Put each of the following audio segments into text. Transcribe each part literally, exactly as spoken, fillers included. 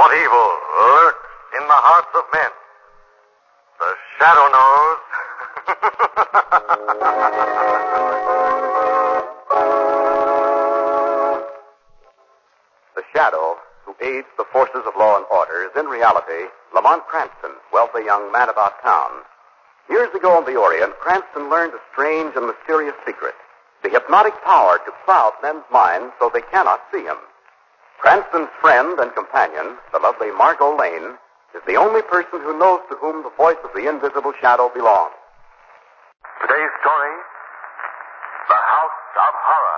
What evil lurks in the hearts of men? The Shadow knows. The Shadow, who aids the forces of law and order, is in reality Lamont Cranston, wealthy young man about town. Years ago in the Orient, Cranston learned a strange and mysterious secret, the hypnotic power to cloud men's minds so they cannot see him. Cranston's friend and companion, the lovely Margot Lane, is the only person who knows to whom the voice of the invisible Shadow belongs. Today's story, The House of Horror.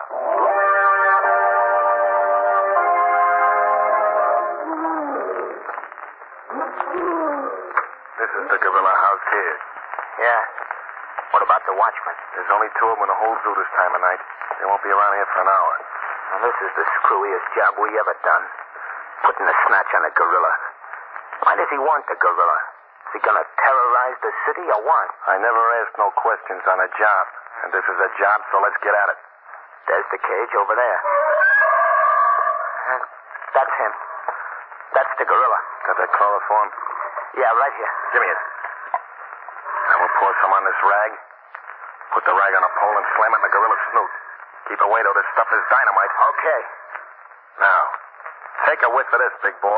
This is the Gorilla House here. Yeah. What about the watchman? There's only two of them in the whole zoo this time of night. They won't be around here for an hour. And this is the screwiest job we ever done. Putting a snatch on a gorilla. Why does he want the gorilla? Is he going to terrorize the city or what? I never asked no questions on a job. And this is a job, so let's get at it. There's the cage over there. Uh, that's him. That's the gorilla. Got that chloroform? Yeah, right here. Give me it. Now we'll pour some on this rag. Put the rag on a pole and slam it in the gorilla's snoot. Keep away till this stuff is dynamite. Okay. Now, take a whiff of this, big boy.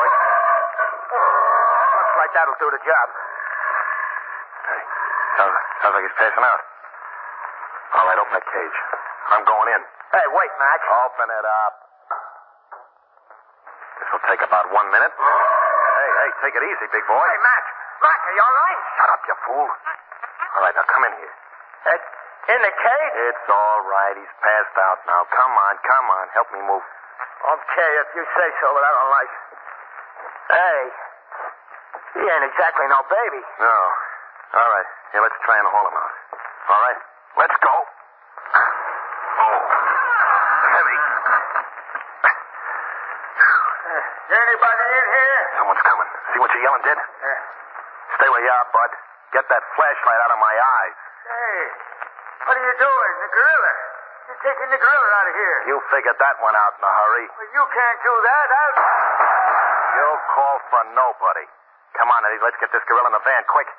Looks like that'll do the job. Hey, sounds, sounds like he's passing out. All right, open that cage. I'm going in. Hey, wait, Mac. Open it up. This will take about one minute. Hey, hey, take it easy, big boy. Hey, Mac. Mac, are you all right? Shut up, you fool. All right, now come in here. Uh, in the cage? It's all right. He's passed out now. Come on, come on. Help me move. Okay, if you say so, but I don't like it. Hey, he ain't exactly no baby. No. All right. Here, let's try and haul him out. All right. Let's go. Oh. Heavy. Is there anybody in here? Someone's coming. See what you're yelling, Dad? Yeah. Stay where you are, Bud. Get that flashlight out of my eyes. Hey, what are you doing? The gorilla. You're taking the gorilla out of here. You figured that one out in a hurry. Well, you can't do that. I'll... You'll call for nobody. Come on, Eddie. Let's get this gorilla in the van, quick.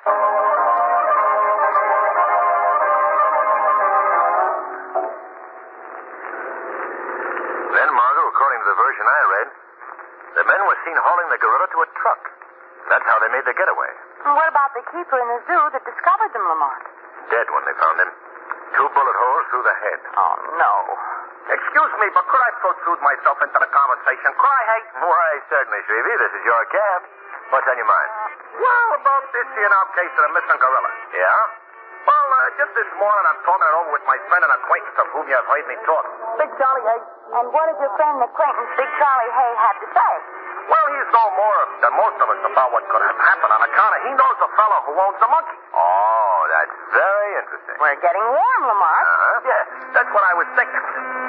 Then, Margot, according to the version I read, the men were seen hauling the gorilla to a truck. That's how they made their getaway. And what about the keeper in the zoo that discovered them, Lamont? Dead when they found him. Two bullet holes through the head. Oh, no. Excuse me, but could I protrude myself into the conversation? Could I, hey? Why, certainly, Shrevey. This is your cab. What's on your mind? Well, about this here now case of the missing gorilla. Yeah? Well, uh, just this morning I'm talking it over with my friend and acquaintance of whom you have heard me talk. Big Charlie Hay. And what did your friend and acquaintance, Big Charlie Hay, have to say? Well, he's no more than most of us about what could have happened on account of he knows the fellow who owns the monkey. Oh, that's very interesting. We're getting warm, Lamont. Uh-huh. Yeah, that's what I was thinking.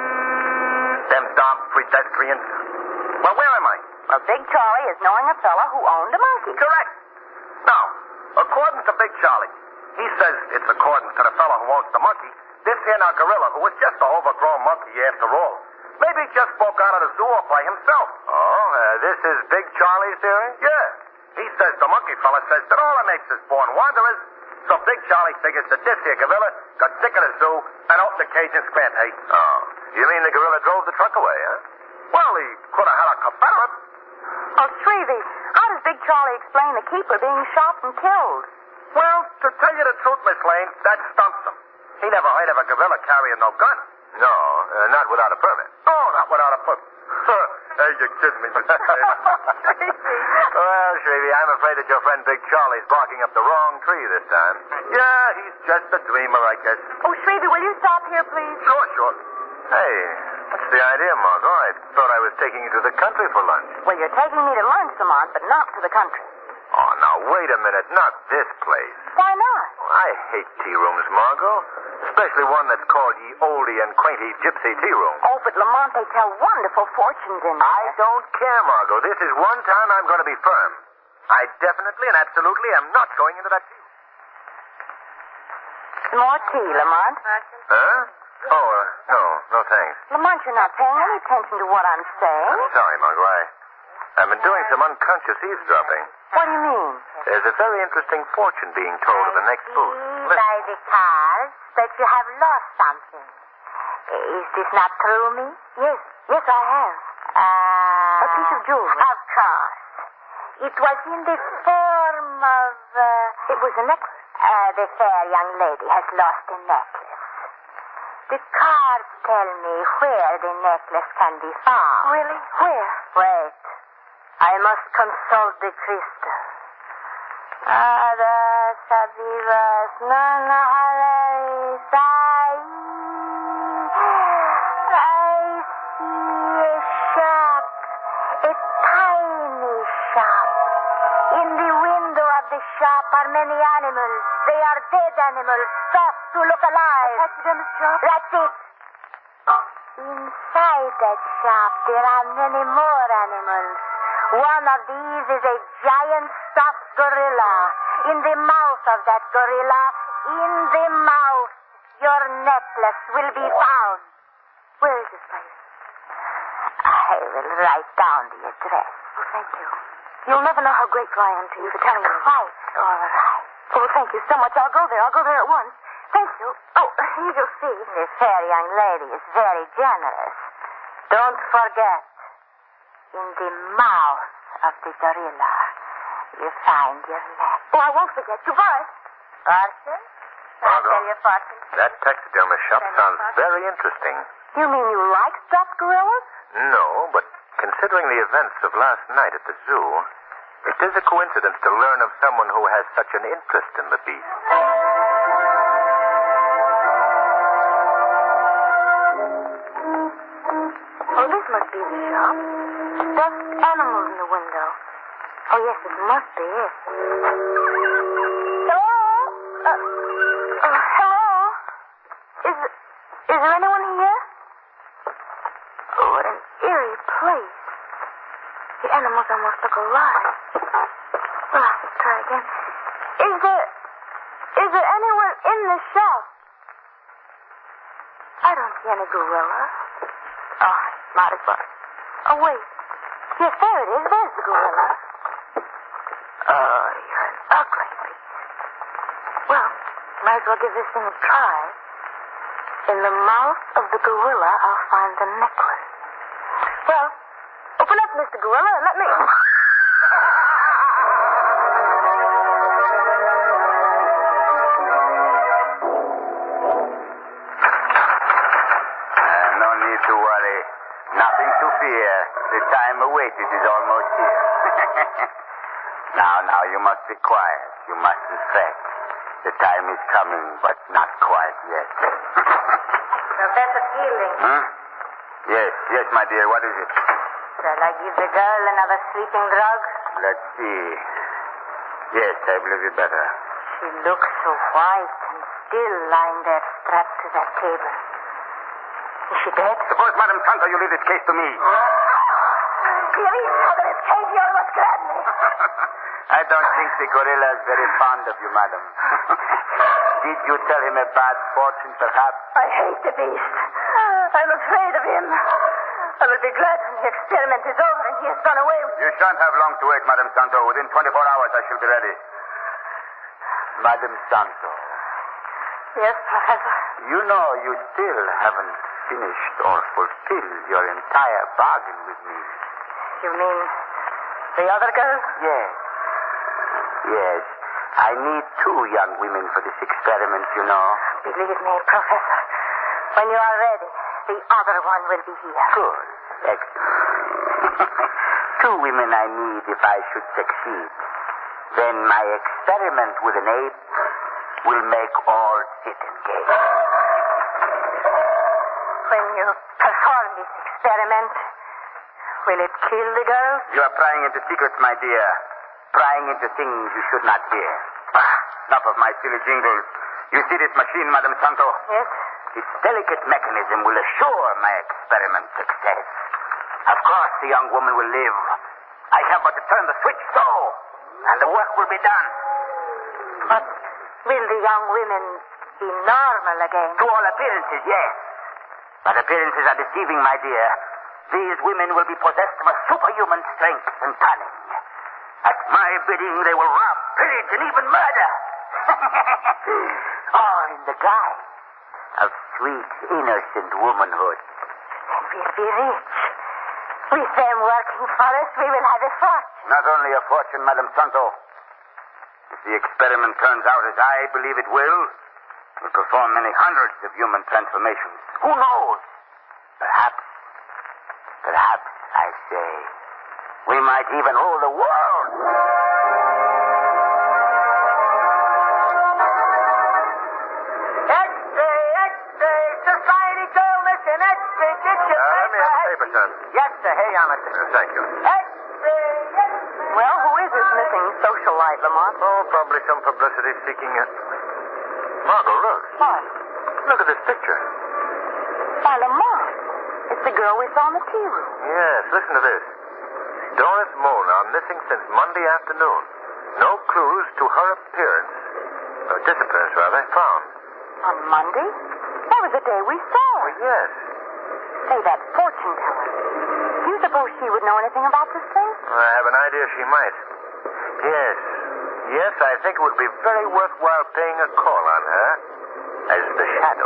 Them darn pedestrians. Well, where am I? Well, Big Charlie is knowing a fellow who owned a monkey. Correct. Now, according to Big Charlie, he says it's according to the fellow who owns the monkey, this here now gorilla, who was just an overgrown monkey after all, maybe just broke out of the zoo all by himself. Oh, uh, this is Big Charlie's theory? Yeah. He says the monkey fella says that all it makes is born wanderers, so Big Charlie figures that this here gorilla got sick of the zoo and opened the cage in Scranton. Oh. You mean the gorilla drove the truck away, huh? Well, he could have had a Confederate. Oh, Shrevey, how does Big Charlie explain the keeper being shot and killed? Well, to tell you the truth, Miss Lane, that stumps him. He never heard of a gorilla carrying no gun. No, uh, not without a permit. No, not without a permit. Hey, you're kidding me, Mister Well, Shrevey, I'm afraid that your friend Big Charlie's barking up the wrong tree this time. Yeah, he's just a dreamer, I guess. Oh, Shrevey, will you stop here, please? Sure, sure. Hey, what's the idea, Margot? I thought I was taking you to the country for lunch. Well, you're taking me to lunch, Lamont, but not to the country. Oh, now, wait a minute. Not this place. Why not? I hate tea rooms, Margot. Especially one that's called Ye Oldie and Quainty Gypsy Tea Room. Oh, but Lamont, they tell wonderful fortunes in there. I don't care, Margot. This is one time I'm going to be firm. I definitely and absolutely am not going into that tea room. Some more tea, Lamont. Huh? Oh, uh, no. No, thanks. Lamont, you're not paying any attention to what I'm saying. I'm sorry, Margot. I, I I've been doing some unconscious eavesdropping. What do you mean? There's a very interesting fortune being told in the next booth. Listen. By the cards that you have lost something. Is this not true, me? Yes, yes, I have. Uh, A piece of jewelry. Of course. It was in the form of... Uh, It was a necklace. uh, the fair young lady has lost a necklace. The cards tell me where the necklace can be found. Really? Where? Wait. I must consult the crystal. Ada sabivas nana halari sai. I see a shop, a tiny shop. In the window of the shop are many animals. They are dead animals, soft to look alive. A taxidermist shop? That's it. Inside that shop, there are many more animals. One of these is a giant stuffed gorilla. In the mouth of that gorilla, in the mouth, your necklace will be found. Where is this place? I will write down the address. Oh, thank you. You'll never know how grateful I am to you for telling me. Quite all right. Oh, thank you so much. I'll go there. I'll go there at once. Thank you. Oh, here you'll see. The fair young lady is very generous. Don't forget, in the mouth of the gorilla, you find your necklace. Oh, I won't forget. Goodbye. Fortune? I'll Margot? tell you fortune. That taxidermist shop sounds very interesting. You mean you like stuffed gorillas? No, but considering the events of last night at the zoo, it is a coincidence to learn of someone who has such an interest in the beast. Oh, this must be the shop. Stuffed animals in the window. Oh, yes, this must be it. Hello? Uh, uh, hello? Is, is there anyone here? Oh, what an eerie place. The animals almost look alive. Well, I'll just try again. Is there... Is there anyone in the shop? I don't see any gorilla. Oh, might as well. Oh, wait. Yes, there it is. There's the gorilla. Oh, you're an ugly beast. Well, might as well give this thing a try. In the mouth of the gorilla, I'll find the necklace. Well, open up, Mister Gorilla, and let me... No need to worry. Nothing to fear. The time awaited is almost here. now, now, you must be quiet. You mustn't fret. The time is coming, but not quite yet. Professor Fielding, Hmm? Yes, yes, my dear. What is it? shall I give the girl another sleeping drug? Let's see. Yes, I believe you better. She looks so white and still lying there strapped to that table. Is she dead? Suppose, Madam Santo, you leave this case to me. Please, Father, it's crazy. You almost grabbed me. I don't think the gorilla is very fond of you, madam. Did you tell him a bad fortune, perhaps? I hate the beast. I'm afraid of him. I will be glad when the experiment is over and he has gone away with You shan't have long to wait, Madam Santo. Within twenty-four hours, I shall be ready. Madam Santo, Yes, Professor. you know you still haven't finished or fulfilled your entire bargain with me. You mean the other girl? Yes. Yes. I need two young women for this experiment, you know. Believe me, Professor. When you are ready, the other one will be here. Good. Excellent. Two women I need if I should succeed. Then my experiment with an ape will make all sit and gaze. When you perform this experiment, will it kill the girl? You are prying into secrets, my dear. Prying into things you should not hear. Ah, enough of my silly jingles. You see this machine, Madam Santo? Yes. Its delicate mechanism will assure my experiment success. Of course, the young woman will live. I have but to turn the switch so, and the work will be done. But will the young women be normal again? To all appearances, yes. But appearances are deceiving, my dear. these women will be possessed of a superhuman strength and cunning. At my bidding, they will rob, pillage, and even murder. All in the guise of sweet, innocent womanhood. And we'll be rich. With them working for us, we will have a fortune. Not only a fortune, Madam Santo. If the experiment turns out as I believe it will, we'll perform many hundreds of human transformations. Who knows? Perhaps, perhaps, I say, we might even rule the world. X-ray, X-ray, Society Girl Mission, X-ray, get your Uh, let me have the paper, son. Yes, sir. Here you are, mister. Uh, thank you. X-ray, X-ray. Well, who is this missing socialite, Lamont? Oh, probably some publicity-seeking... Uh... Margot, look. What? Look at this picture. Why, Lamont. It's the girl we saw in the tea room. Yes, listen to this. Doris Molnar missing since Monday afternoon. No clues to her appearance. Or disappearance, rather, found. On Monday? That was the day we saw her. Oh, yes. Say, that fortune teller. Do you suppose she would know anything about this thing? I have an idea she might. Yes. Yes, I think it would be very worthwhile paying a call on her as the shadow.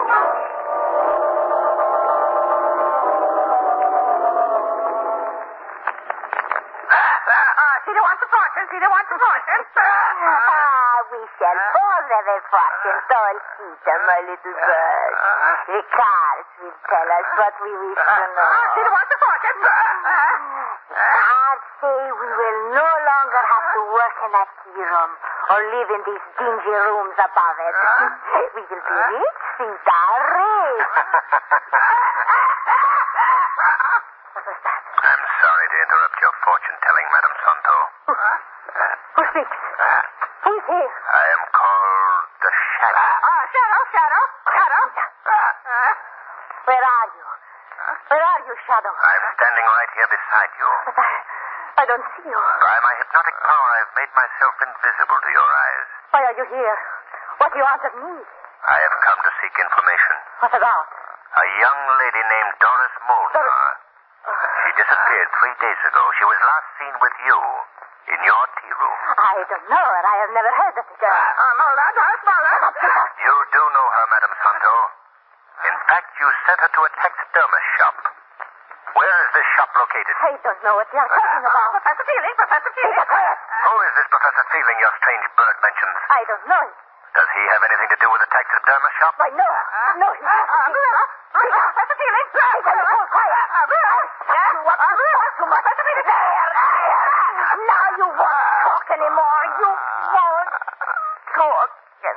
Cedar wants a fortune. Cedar wants a fortune. Ah, we shall all have a fortune told, Peter, my little bird. The cards will tell us what we wish to know. Cedar wants a fortune. Cards say we will no longer have to work in that tea room or live in these dingy rooms above it. We will be rich, Peter, rich. I'm sorry to interrupt your fortune-telling, Madam Santo. Who speaks? Who's here? I am called the Shadow. Ah, Shadow, Shadow, Shadow. Where are you? Where are you, Shadow? I'm standing right here beside you. But I, I don't see you. By my hypnotic power, I've made myself invisible to your eyes. Why are you here? What do you want of me? I have come to seek information. What about? A young lady named Doris Molnar. She disappeared three days ago. She was last seen with you in your tea room. I don't know her. I have never heard of the girl. Uh, Mulder, Doris Mulder. You do know her, Madam Santo. In fact, you sent her to a taxidermist shop. Where is this shop located? I don't know what you're talking about. Professor Feeling, Professor Feeling. Who is this Professor Feeling your strange bird mentions? I don't know him. Does he have anything to do with the taxidermist shop? Why, no. No, he doesn't. Uh, Gorilla. Professor Feeling. Hey, hey, hold quiet. Gorilla. You want to talk too much. Professor Feeling. Now you won't talk anymore. You won't talk.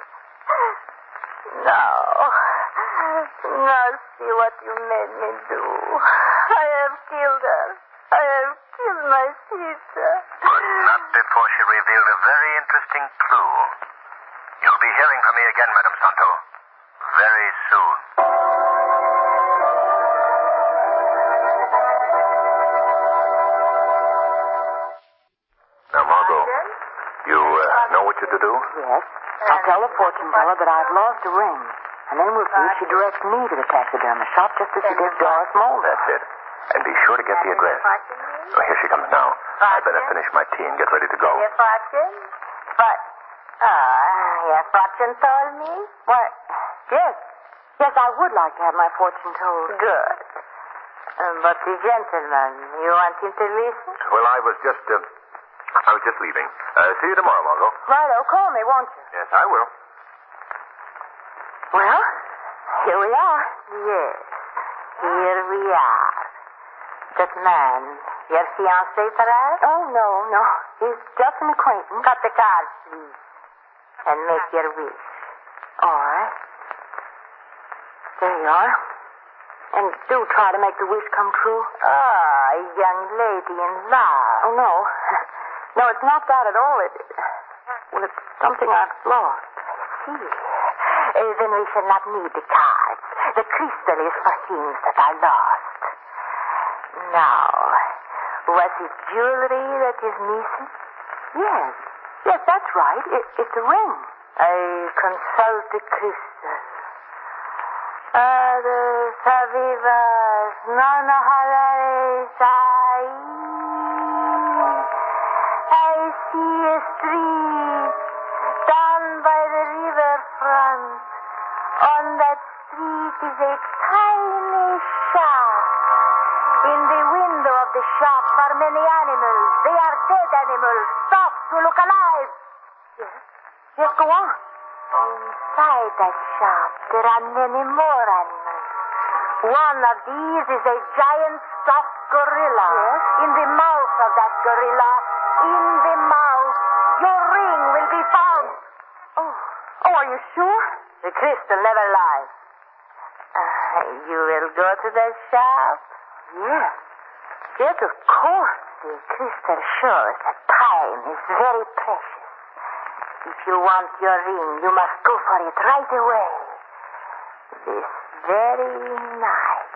Now, now see what you made me do. I have killed her. I have killed my sister. But not before she revealed a very interesting clue. You'll be hearing from me again, Madam Santo. Very soon. Now, Margot, you uh, know what you're to do? Yes. I'll tell the fortune teller that I've lost a ring. And then we'll see if she directs me to the taxidermist shop just as she did Doris Mulder. That's it. And be sure to get the address. Oh, here she comes now. I better finish my tea and get ready to go. Your fortune? But, ah, your fortune told me? Why, yes. Yes, I would like to have my fortune told. Good. Um, but the gentleman, you want him to listen? Well, I was just, uh, I was just leaving. Uh, see you tomorrow, Margot. Righto, call me, won't you? Yes, I will. Well, here we are. Yes, here we are. That man, your fiancé, perhaps? Oh, no, no. He's just an acquaintance. Cut the cards, please. And make your wish. All right. There you are. And do try to make the wish come true. Ah, a young lady in love. Oh, no. No, it's not that at all. It, well, it's something I've lost. See, uh, then we shall not need the cards. The crystal is for things that are lost. Now, was it jewelry that is missing? Yes. Yes, that's right. It, it's a ring. I consult the crystal. Others avivas, non halares I. I see a street down by the riverfront. On that street is a tiny shop. In the window of the shop are many animals. They are dead animals, stopped to look alive. Yes? Yes, go on. Inside that shop, there are many more animals. One of these is a giant stuffed gorilla. Yes? In the mouth of that gorilla, in the mouth, your ring will be found. Oh, oh, are you sure? The crystal never lies. Uh, you will go to the shop? Yes. Yes, of course. The crystal shows that time is very precious. If you want your ring, you must go for it right away. This very night.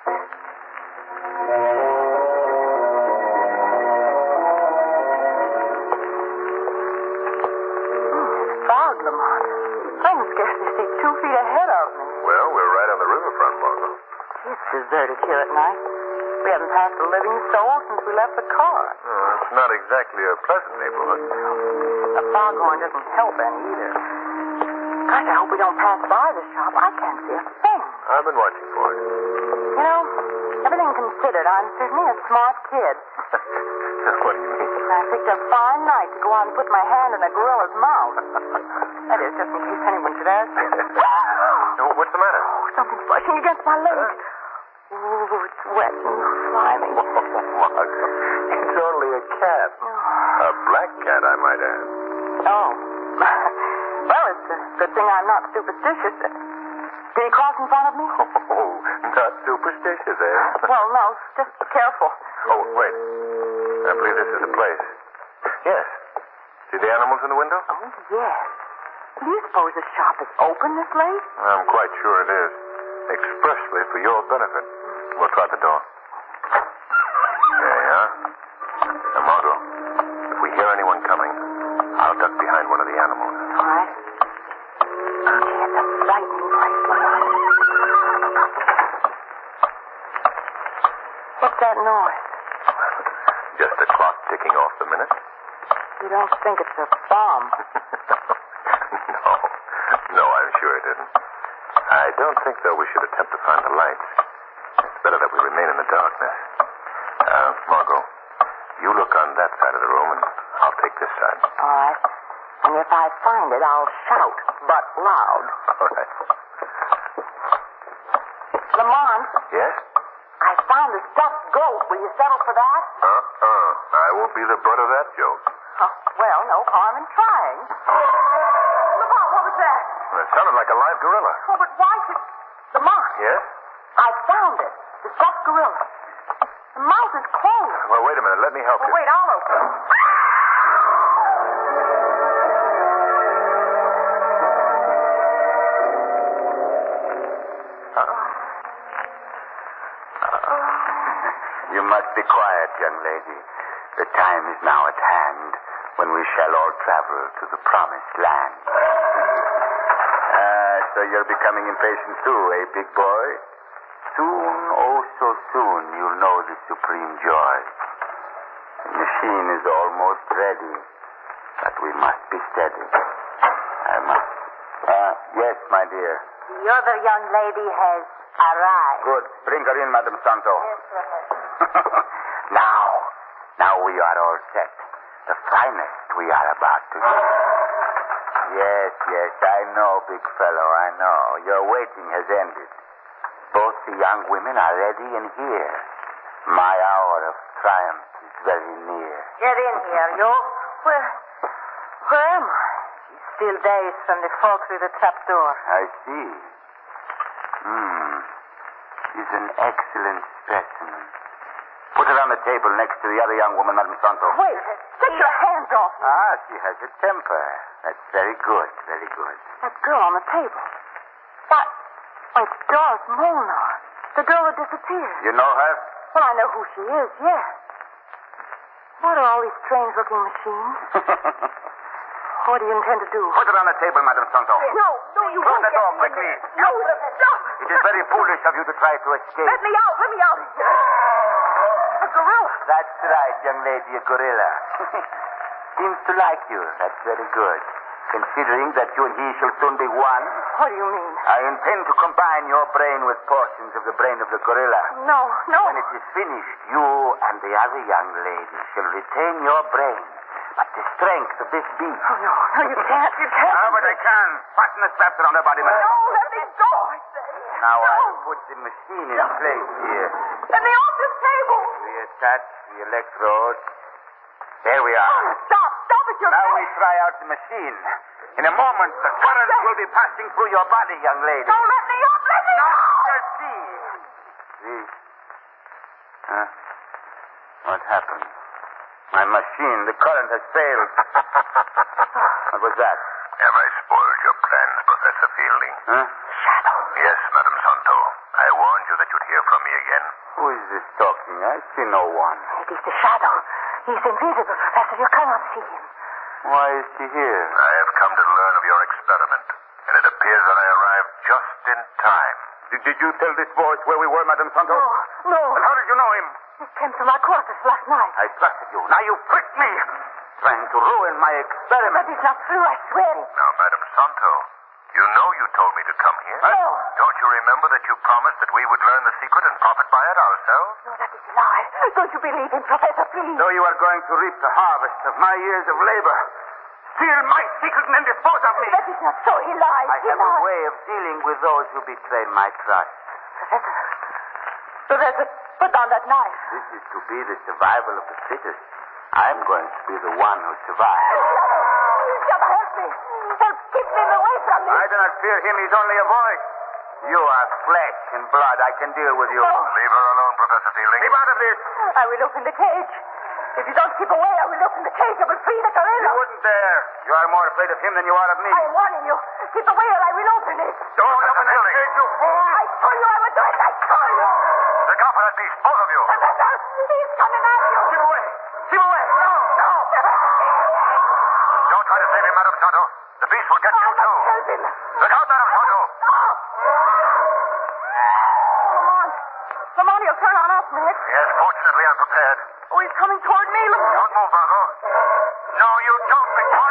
Fog, Lamont. I can scarcely see two feet ahead of me. Well, we're right on the riverfront, Margot. It's deserted here at night. We haven't passed a living soul since we left the car. Oh, it's not exactly a pleasant neighborhood. The foghorn doesn't help any either. Gosh, I hope we don't pass by the shop. I can't see a thing. I've been watching for it. You know, everything considered, I'm certainly a smart kid. What do you mean? I picked a fine night to go out and put my hand in a gorilla's mouth. That is, just in case anyone should ask me. What's the matter? Oh, something's brushing against my leg. Oh, it's wet and slimy. Oh, Margot. It's only a cat. Oh. A black cat, I might add. Oh. Well, it's a good thing I'm not superstitious. Did he cross in front of me? Oh, not superstitious, eh? Well, no, just careful. Oh, wait. I believe this is the place. Yes. See the animals in the window? Oh, yes. Do you suppose the shop is open this late? I'm quite sure it is. Expressly for your benefit. We'll try the door. There you are. Now, Margot, if we hear anyone coming, I'll duck behind one of the animals. All right. Gee, it's a frightening place, Lamont. What's that noise? Just a clock ticking off the minute. You don't think it's a bomb? No. No, I'm sure it isn't. I don't think, though, we should attempt to find the lights. It's better that we remain in the darkness. Uh, Margot, you look on that side of the room, and I'll take this side. All right. And if I find it, I'll shout, but loud. All right. Lamont, Yes? I found a stuffed goat. Will you settle for that? Uh-uh. I won't be the butt of that joke. Oh, well, no harm in trying. Lamont, what was that? Well, it sounded like a live gorilla. Oh, but why should... Lamont. Yes? I found it. The stuffed gorilla. The mouth is closed. Well, wait a minute. Let me help Oh, you. wait, I'll open it. You must be quiet, young lady. The time is now at hand when we shall all travel to the promised land. Ah, so you're becoming impatient too, eh, big boy? Soon, oh so soon, you'll know the supreme joy. The machine is almost ready, but we must be steady. I must. Ah, yes, my dear. The other young lady has arrived. Good. Bring her in, Madam Santo. Yes, sir. Now, now we are all set. The finest we are about to get. Yes, yes, I know, big fellow, I know. Your waiting has ended. Both the young women are ready and here. My hour of triumph is very near. Get in here, you. Where, where am I? She's still dazed from the fall through the trapdoor. I see. Hmm. She's an excellent specimen. Put her on the table next to the other young woman, Madame Santo. Wait, take your hands off me. Ah, she has a temper. That's very good, very good. That girl on the table. That, oh, it's Doris Molnar. The girl that disappeared. You know her? Well, I know who she is, yes. What are all these strange-looking machines? What do you intend to do? Put it on the table, Madam Santo. No, no, you Close won't the door get me in quickly. there. No, stop. It is very foolish of you to try to escape. Let me out. Let me out. A gorilla. That's right, young lady, a gorilla. Seems to like you. That's very good. Considering that you and he shall soon be one, What do you mean? I intend to combine your brain with portions of the brain of the gorilla. No, no. When it is finished, you and the other young lady shall retain your brain. But the strength of this beast. Oh, no, no, you can't. You can't. Ah, but I can. Fasten the straps around her body, madam. No, let me go, I say. Now no. I'll put the machine in place here. Let me off this table. We attach the electrodes. There we are. Oh, stop. Stop it, you're Now dead. we try out the machine. In a moment, the current will be passing through your body, young lady. Don't let me off. Let me Now, off. just see. See? Huh? What happened? My machine, the current has failed. What was that? Have I spoiled your plans, Professor Fielding? Huh? Shadow. Yes, Madam Santo. I warned you that you'd hear from me again. Who is this talking? I see no one. It is the shadow. He's invisible, Professor. You cannot see him. Why is he here? I have come to learn of your experiment, and it appears that I arrived just in time. Did, did you tell this voice where we were, Madam Santo? No, no. And how did you know him? He came to my quarters last night. I trusted you. Now you tricked me. Trying to ruin my That experiment. is not true, I swear it. Now, Madam Santo, you know you told me to come here. No. Don't you remember that you promised that we would learn the secret and profit by it ourselves? No, that is a lie. Don't you believe him, Professor, please? So you are going to reap the harvest of my years of labor. Steal my secret and then dispose of me. That is not so. He lies. I he have a lies. way of dealing with those who betray my trust. Professor. Professor, put down that knife. This is to be the survival of the fittest. I'm going to be the one who survives. Shadow, help me. Help keep him away from me. I do not fear him. He's only a voice. You are flesh and blood. I can deal with you. No. Leave her alone, Professor Fielding. Keep out of this. I will open the cage. If you don't keep away, I will open the cage. I will free the gorilla. You wouldn't dare. You are more afraid of him than you are of me. I am warning you. Keep away or I will open it. Don't open the cage, you fool. I told you I would do it. I told you. Look out for that beast, both of you. Professor, he's coming at you. Keep away. Keep away. No, no. Don't try to save him, Madam Santo. The beast will get you, I too. must help him. Look out, Madam Santo. Come on. Come on, he'll turn on us next. Yes, fortunately, I'm prepared. Oh, he's coming toward me. Look. Don't move, Margot. No, you don't, big boy.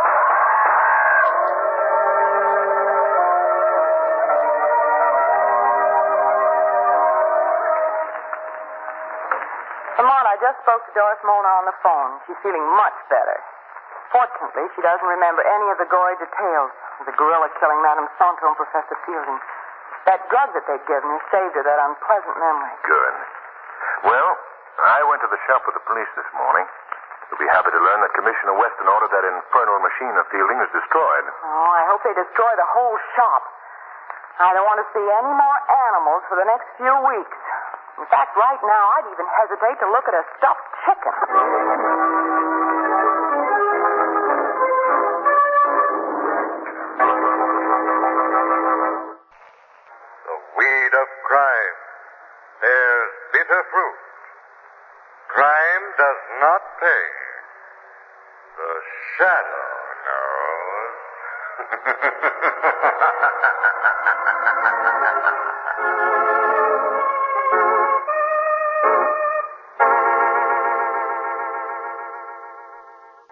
Come on, I just spoke to Doris Mona on the phone. She's feeling much better. Fortunately, she doesn't remember any of the gory details of the gorilla killing Madame Santo and Professor Fielding. That drug that they'd given her saved her that unpleasant memory. Good. Well, I went to the shop with the police this morning. You'll be happy to learn that Commissioner Weston ordered that infernal machine of Fielding is destroyed. Oh, I hope they destroy the whole shop. I don't want to see any more animals for the next few weeks. In fact, right now, I'd even hesitate to look at a stuffed chicken. The weed of crime bears bitter fruit. Crime does not pay. The shadow knows.